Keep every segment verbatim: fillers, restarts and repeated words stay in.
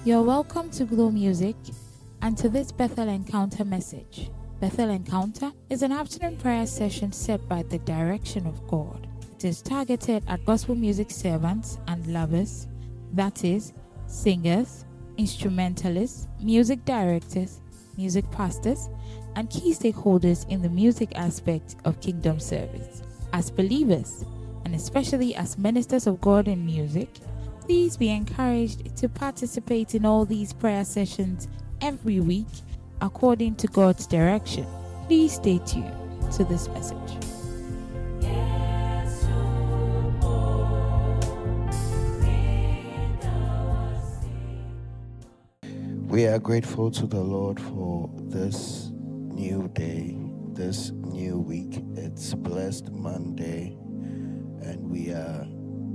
You're welcome to Glow Music and to this Bethel Encounter message. Bethel Encounter is an afternoon prayer session set by the direction of God. It is targeted at gospel music servants and lovers, that is, singers, instrumentalists, music directors, music pastors, and key stakeholders in the music aspect of kingdom service. As believers, and especially as ministers of God in music, please be encouraged to participate in all these prayer sessions every week according to God's direction. Please stay tuned to this message. We are grateful to the Lord for this new day, this new week. It's Blessed Monday, and we are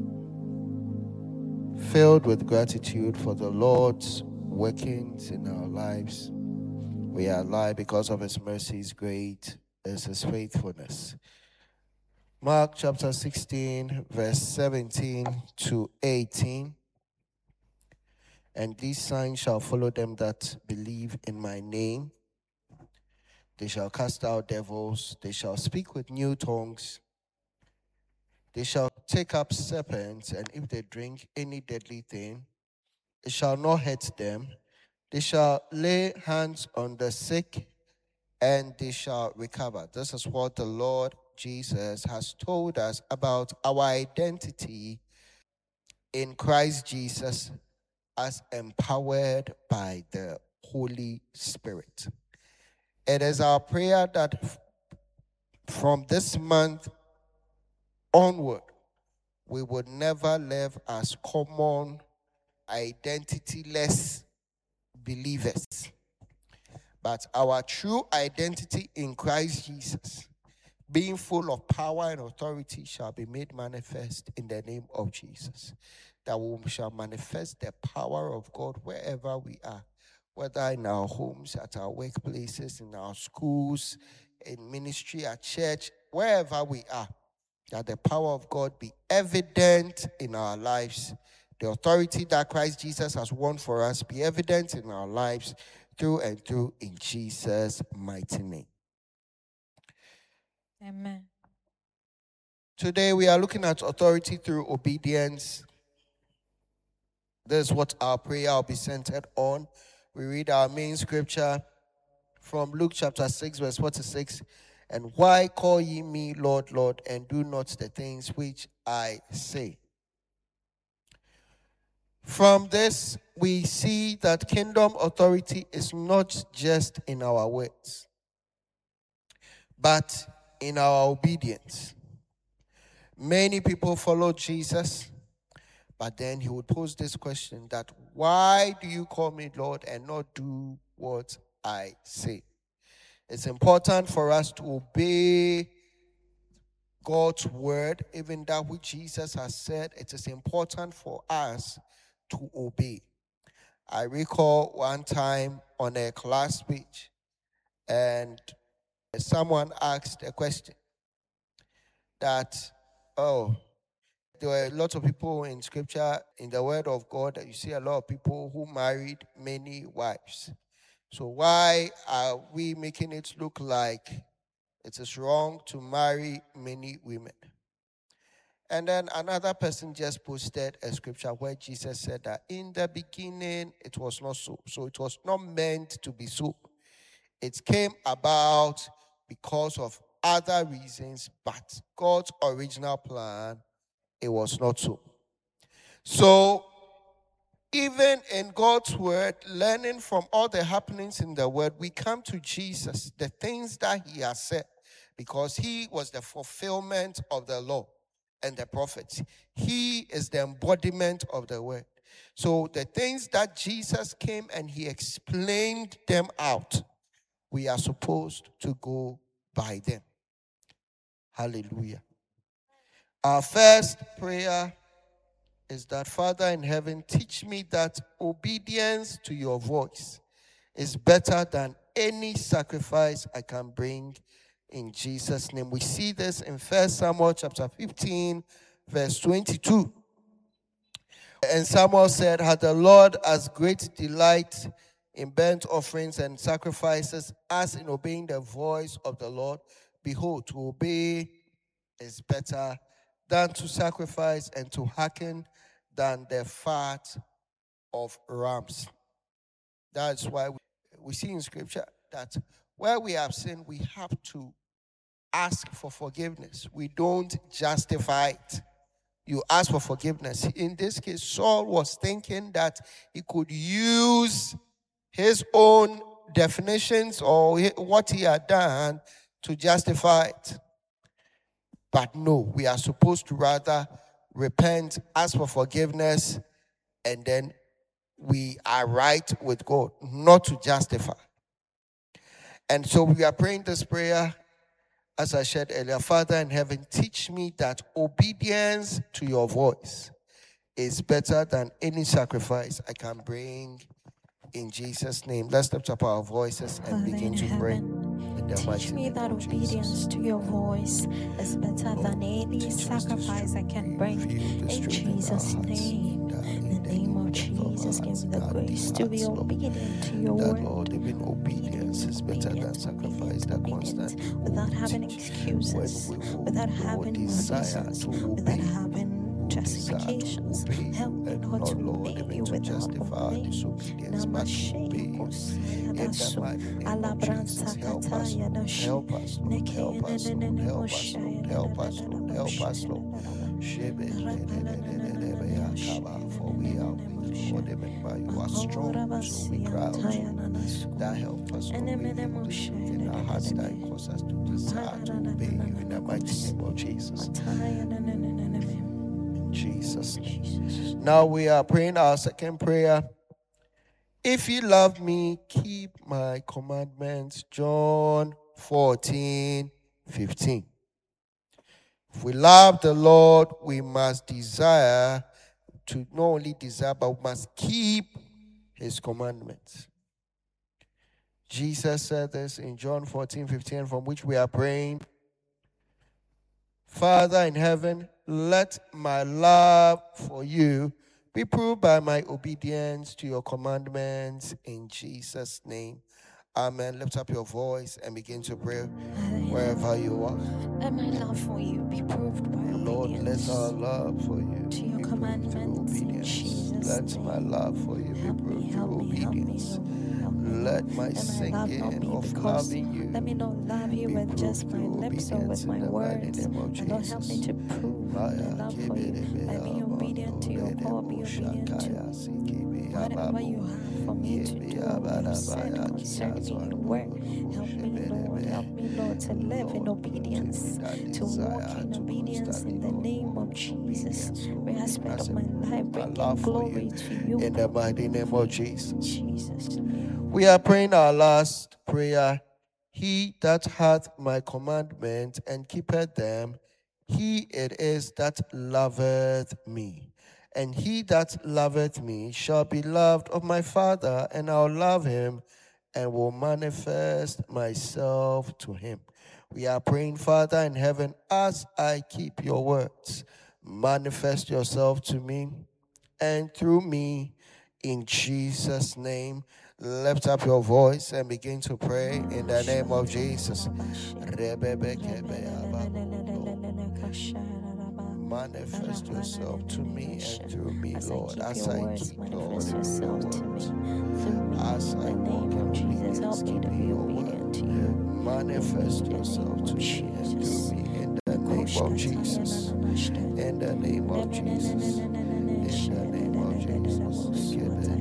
filled with gratitude for the Lord's workings in our lives. We are alive because of His mercies. Great is His faithfulness. Mark chapter sixteen, verse seventeen to eighteen. And these signs shall follow them that believe in my name. They shall cast out devils. They shall speak with new tongues. They shall take up serpents, and if they drink any deadly thing, it shall not hurt them. They shall lay hands on the sick, and they shall recover. This is what the Lord Jesus has told us about our identity in Christ Jesus as empowered by the Holy Spirit. It is our prayer that f- from this month onward, we would never live as common, identityless believers. But our true identity in Christ Jesus, being full of power and authority, shall be made manifest in the name of Jesus. That we shall manifest the power of God wherever we are, whether in our homes, at our workplaces, in our schools, in ministry, at church, wherever we are. That the power of God be evident in our lives. The authority that Christ Jesus has won for us be evident in our lives through and through in Jesus' mighty name. Amen. Today we are looking at authority through obedience. This is what our prayer will be centered on. We read our main scripture from Luke chapter six, verse forty-six. And why call ye me Lord, Lord, and do not the things which I say? From this, we see that kingdom authority is not just in our words, but in our obedience. Many people follow Jesus, but then he would pose this question that, why do you call me Lord and not do what I say? It's important for us to obey God's word, even that which Jesus has said. It is important for us to obey. I recall one time on a class speech, and someone asked a question that, oh, there were lots of people in scripture, in the word of God, that you see a lot of people who married many wives. So why are we making it look like it is wrong to marry many women? And then another person just posted a scripture where Jesus said that in the beginning it was not so. So it was not meant to be so. It came about because of other reasons, but God's original plan, it was not so. So even in God's word, learning from all the happenings in the word, we come to Jesus, the things that he has said, because he was the fulfillment of the law and the prophets. He is the embodiment of the word. So the things that Jesus came and he explained them out, we are supposed to go by them. Hallelujah. Our first prayer is that, Father in heaven, teach me that obedience to your voice is better than any sacrifice I can bring, in Jesus' name. We see this in First Samuel chapter fifteen, verse twenty-two. And Samuel said, had the Lord as great delight in burnt offerings and sacrifices as in obeying the voice of the Lord? Behold, to obey is better than to sacrifice, and to hearken than the fat of rams. That's why we, we see in Scripture that where we have sinned, we have to ask for forgiveness. We don't justify it. You ask for forgiveness. In this case, Saul was thinking that he could use his own definitions or what he had done to justify it. But no, we are supposed to rather repent, ask for forgiveness, and then we are right with God, not to justify. And so we are praying this prayer, as I said earlier. Father in heaven, teach me that obedience to your voice is better than any sacrifice I can bring. In Jesus' name, let's lift up our voices and Father begin in to heaven, pray. teach me that obedience to your voice is better than any sacrifice I can bring. In Jesus' name, in the name of Jesus, give me the grace to be obedient to your word. Lord, even obedience is better than sacrifice. That constantly without having excuses, without having reasons, without having justifications. Help me not to obey you without obeying. Help us, Lord. Help us, Lord. Help us, Lord. Help us, Lord. Help us, Lord. For we are weak, Lord, even by you are strong, so we cry out to you. That help us, Lord. Reveal the truth in our hearts that cause us to desire to obey you in the mighty name of Jesus. In Jesus' name. Now we are praying our second prayer. If you love me, keep my commandments. John fourteen fifteen. If we love the Lord, we must desire to not only desire, but we must keep his commandments. Jesus said this in John fourteen fifteen, from which we are praying. Father in heaven, let my love for you be proved by my obedience to your commandments in Jesus' name. Amen. Lift up your voice and begin to pray wherever you are. Let my love for you be proved by Lord, obedience. let our love for you to your be proved commandments through in obedience. Jesus' Let name. my love for you be Help me, proved help through me, help me, obedience. help me, help me, Let Lord. my Let my love not singing be of because loving you let me not love you be with just proved my through lips or obedience with my in the mighty words. name of But Lord, help me Jesus. to prove my love for you by being obedient to your call, be obedient to whatever you have for me to do or what you said concerning me in your word. Help me, Lord. Help me, Lord, to live in obedience, to walk in obedience in the name of Jesus. Every aspect of my life, bringing glory to you. In the mighty name of Jesus. Jesus' name. We are praying our last prayer. He that hath my commandment and keepeth them, he it is that loveth me. And he that loveth me shall be loved of my Father, and I'll love him and will manifest myself to him. We are praying, Father in heaven, as I keep your words, manifest yourself to me and through me in Jesus' name. Lift up your voice and begin to pray in the name of Jesus. Manifest yourself to me and through me, Lord, as I keep, Lord, yourself to me through me. as I walk in Jesus, help obedience, me to keeping be your obedient word. to you. Manifest yourself to me and through me in the name of Jesus. In the name of Jesus. In the name of Jesus.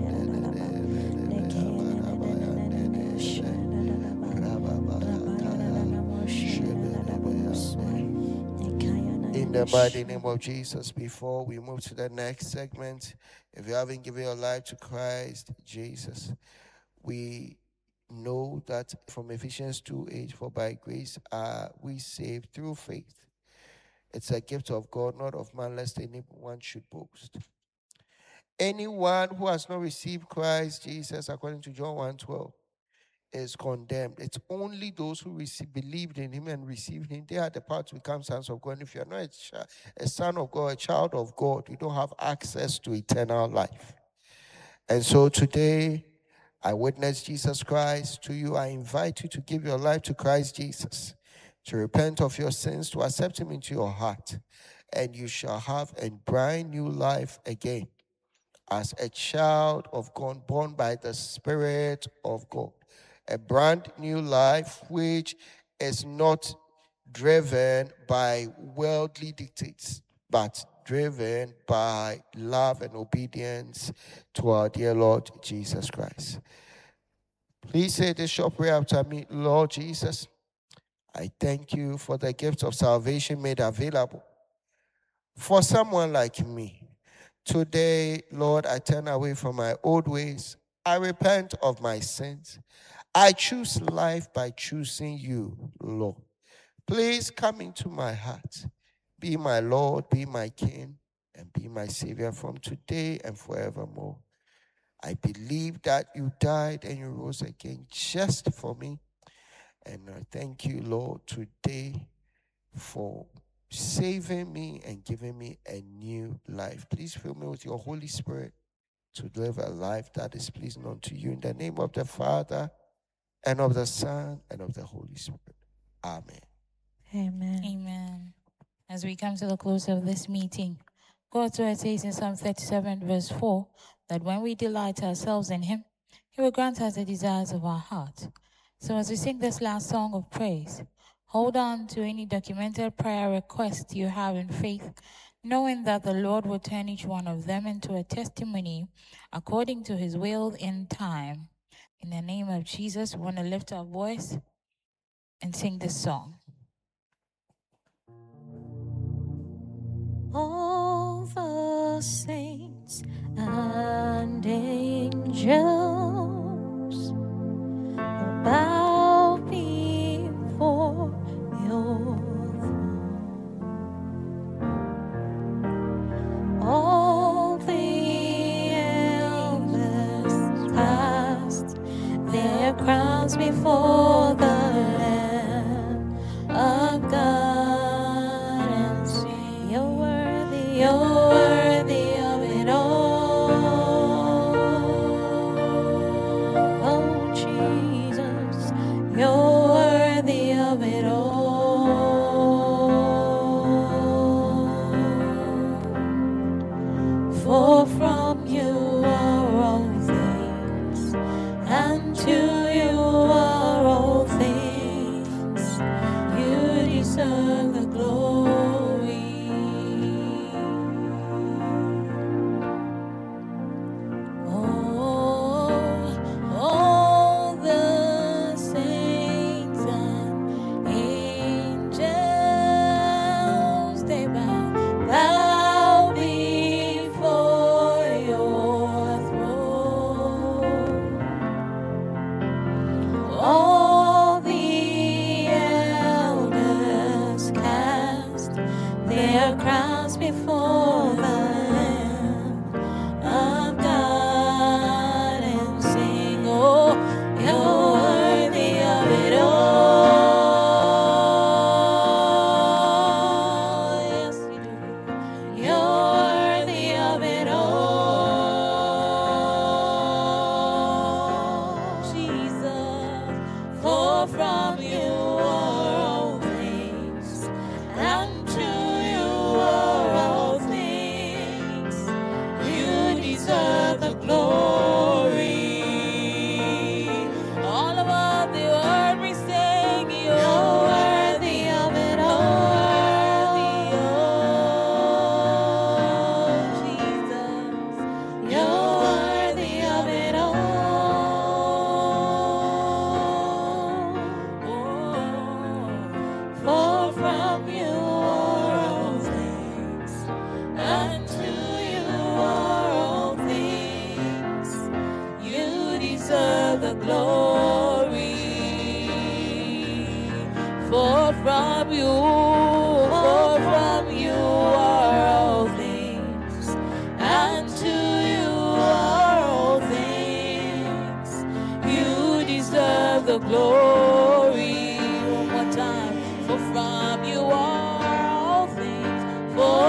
In the mighty name of Jesus, before we move to the next segment, if you haven't given your life to Christ Jesus, we know that from Ephesians two eight, for by grace are we saved through faith. It's a gift of God, not of man, lest anyone should boast. Anyone who has not received Christ Jesus, according to John one twelve, is condemned. It's only those who receive, believed in him and received him, they are the part to become sons of God. And if you're not a, ch- a son of God, a child of God, you don't have access to eternal life. And so today, I witness Jesus Christ to you. I invite you to give your life to Christ Jesus, to repent of your sins, to accept him into your heart, and you shall have a brand new life again as a child of God, born by the Spirit of God. A brand new life which is not driven by worldly dictates, but driven by love and obedience to our dear Lord Jesus Christ. Please say this short prayer after me. Lord Jesus, I thank you for the gift of salvation made available for someone like me. Today, Lord, I turn away from my old ways. I repent of my sins. I choose life by choosing you, Lord. Please come into my heart. Be my Lord, be my King, and be my Savior from today and forevermore. I believe that you died and you rose again just for me. And I thank you, Lord, today for saving me and giving me a new life. Please fill me with your Holy Spirit to live a life that is pleasing unto you. In the name of the Father, and of the Son, and of the Holy Spirit. Amen. Amen. Amen. As we come to the close of this meeting, God's word says in Psalm thirty-seven, verse four, that when we delight ourselves in him, he will grant us the desires of our heart. So as we sing this last song of praise, hold on to any documented prayer request you have in faith, knowing that the Lord will turn each one of them into a testimony according to his will in time. In the name of Jesus, we want to lift our voice and sing this song. All the saints and angels will bow before your throne. All the elders cast their crowns before the Lamb of God. You're worthy of it all. Oh, Jesus, you're worthy of it all. For from you are all things, and to you are all things. You deserve the glory.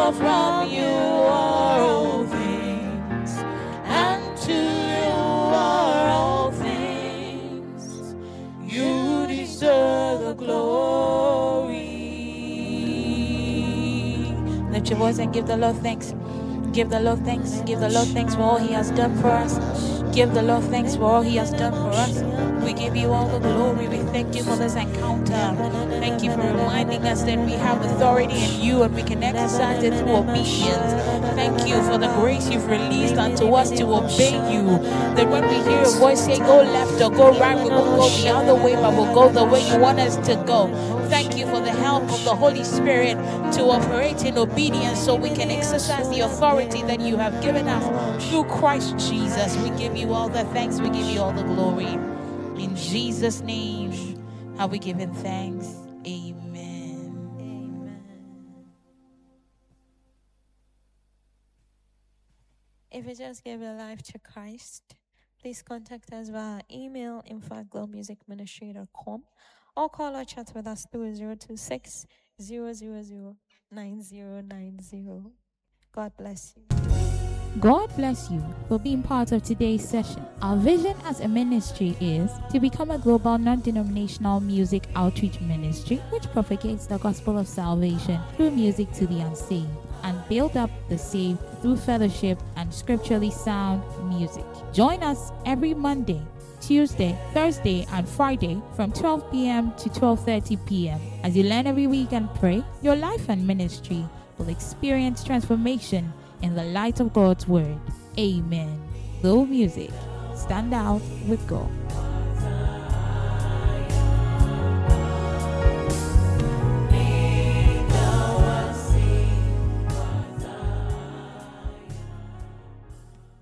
for from you are all things, and to you are all things. You deserve the glory. Lift your voice and give the Lord thanks. Give the Lord thanks. Give the Lord thanks for all He has done for us. Give the Lord thanks for all He has done for us. We give you all the glory. We thank you for this encounter. Thank you for reminding us that we have authority in you and we can exercise it through obedience. Thank you for the grace you've released unto us to obey you. That when we hear a voice say go left or go right, we won't go the other way, but we'll go the way you want us to go. Thank you for the help of the Holy Spirit to operate in obedience so we can exercise the authority that you have given us through Christ Jesus. We give you all the thanks. We give you all the glory. In Jesus' name, have we given thanks? Amen. Amen. If you just gave your life to Christ, please contact us via email info at glow music ministry dot com or call or chat with us through zero two six, zero zero zero, nine zero nine zero. God bless you. God bless you for being part of today's session. Our vision as a ministry is to become a global non-denominational music outreach ministry which propagates the gospel of salvation through music to the unsaved and build up the saved through fellowship and scripturally sound music. Join us every Monday, Tuesday, Thursday, and Friday from twelve p.m. to twelve thirty p.m. As you learn every week and pray, your life and ministry will experience transformation in the light of God's word. Amen. Glow Music. Stand out with God.